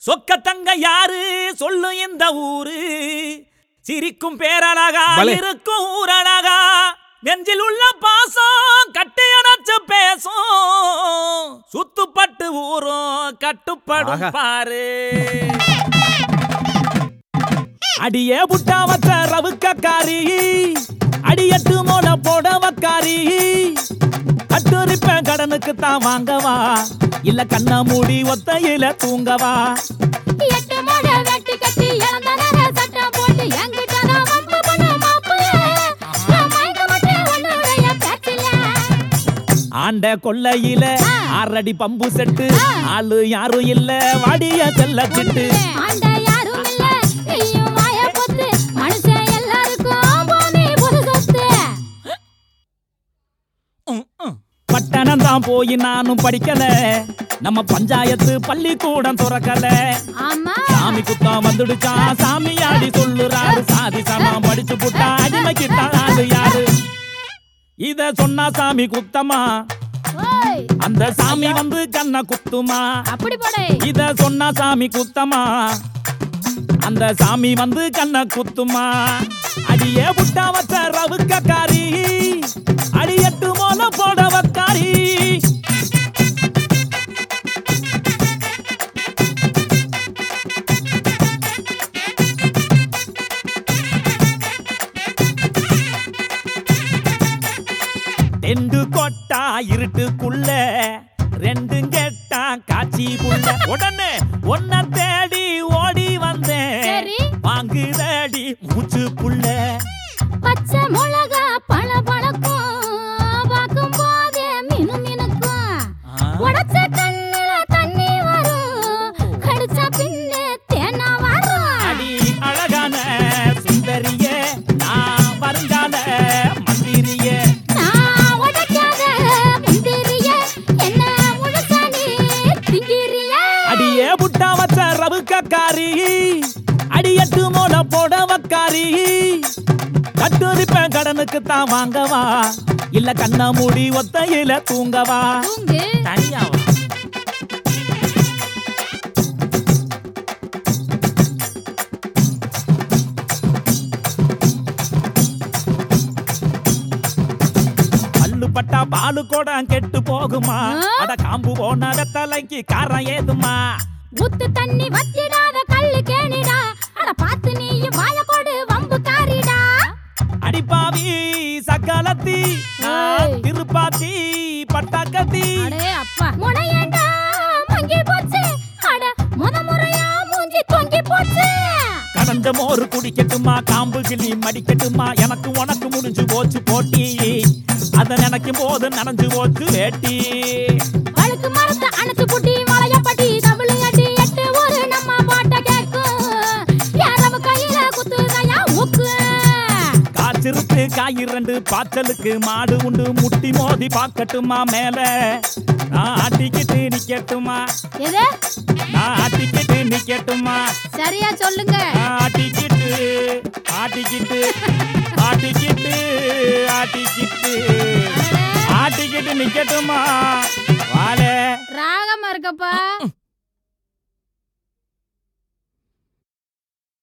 சொக்க தங்க யாரு சொல்லு இந்த ஊரு சிரிக்கும் பேரழகா இருக்கும் ஊரழகா நெஞ்சில் உள்ள பாசம் கட்டி அணைச்சு பேசும் சுத்துப்பட்டு ஊரும் கட்டுப்படும் பாரு அடியே புட்டா வச்ச ரவுக்காரி அடியட்டு மோட போடவக்காரி கட்டுரிப்பேன் கடனுக்கு தான் வாங்கவா இல்ல கண்ணா மூடி ஒத்தையில தூங்கவா எட்டு மோட வெட்டி கட்டி இளந்தனர சட்டம் போட்டு என்கிட்ட நான் வம்பு பண்ண மாப்பிள்ள நான் மயங்க மாட்டேன் உன்னுடைய பேச்சில ஆண்ட கொல்லையில ஆறடி பம்பு செட்டு ஆளு யாரும் இல்ல வாடிய செல்ல சிட்டு ஆண்ட யாரும் இல்ல நீயும் வாய பொத்து மனுஷன் எல்லாருக்கும் பூமி புது சொத்து பட்டணம் தான் போய் நானும் படிக்கல நம்ம பஞ்சாயத்து பள்ளிக்கூடம் துறக்கல சாமி குத்தம் வந்துடுச்சா சாமியாடி சொல்லுறாரு சாதி சமம் படிச்சு புட்டா அடிமைக்கிட்டா ஆளு யாரு இத சொன்னா சாமி குத்தமா அந்த சாமி வந்து கண்ண குத்துமா அப்படி போடே இத சொன்னா சாமி குத்தமா அந்த சாமி வந்து கண்ண குத்துமா அடியே புட்டா வச்ச ரவுக்காரி அடியட்டு மோல போடவக்காரி ரெண்டு கொட்டா இருட்டுக்குள்ள ரெண்டும் கெட்டா காட்சி புள்ள உடனே ஒன்ன தேடி ஓடி வந்தேன் வாங்குதடி மூச்சு புள்ள பச்சை மிளகா பழ பழக்கும் பார்க்கும் போதே மினு மினுக்கும் உடச்ச கண்ணுல தண்ணி வரும் கடிச்ச பின்னே தேனா வரும் அடி அழகான சுந்தரியே நான் வருங்கால மந்திரியே நான் உடைக்காத முந்திரியே என்ன முழுசா நீ திங்கிறியே அடியே புட்டா வச்ச ரவுக்காரி அடியட்டு மோட போடவக்காரி கட்டுரிப்பேன் கடனுக்கு தான் வாங்கவா இல்ல கண்ணா மூடி ஒத்தையில தூங்கவா தனியாவா பல்லு பட்டா பாலு கோடம் கெட்டு போகுமா அட காம்பு போன வெத்தலைக்கு காரம் ஏதுமா முத்து தண்ணி வத்திடாத கல்லு கேணிடா அட பாத்து நீயும் வாய கொடு வம்பு காரிடா அடிப்பாவி சக்கலத்தி திருப்பாச்சி பட்டாக்கத்தி அடே அப்பா முனையண்டா மங்கி போச்சு அட முறையா மூஞ்சி தொங்கி போச்சு கடந்த மோறு குடிக்கட்டுமா காம்பு கிளி மடிக்கட்டுமா எனக்கு உனக்கு முடிஞ்சு போச்சு போட்டி அத நினைக்கும் போது நனைஞ்சு போச்சு வேட்டி வழுக்கு மரத்தை அணைச்சு புட்டி மலைய பட்டி தமிழ் அடி எட்டு ஒரு நம்ம பாட்ட கேக்கும் யாரவ கையில குத்துதையா ஊக்கு காய்ச்சிருக்கு காயிரண்டு பாச்சலுக்கு மாடு உண்டு முட்டி மோதி பாக்கட்டுமா மேல நான் ஆட்டிக்கிட்டு நிக்கட்டுமா எது நான் ஆட்டிக்கிட்டு நிக்கட்டுமா சரியா சொல்லுங்க ஆட்டிக்கிட்டு ஆட்டிக்கிட்டு ஆட்டிக்கிட்டு ஆட்டிக்கிட்டு ஆட்டிக்கிட்டு நிக்கட்டுமா வாழ ராகமா இருக்கப்பா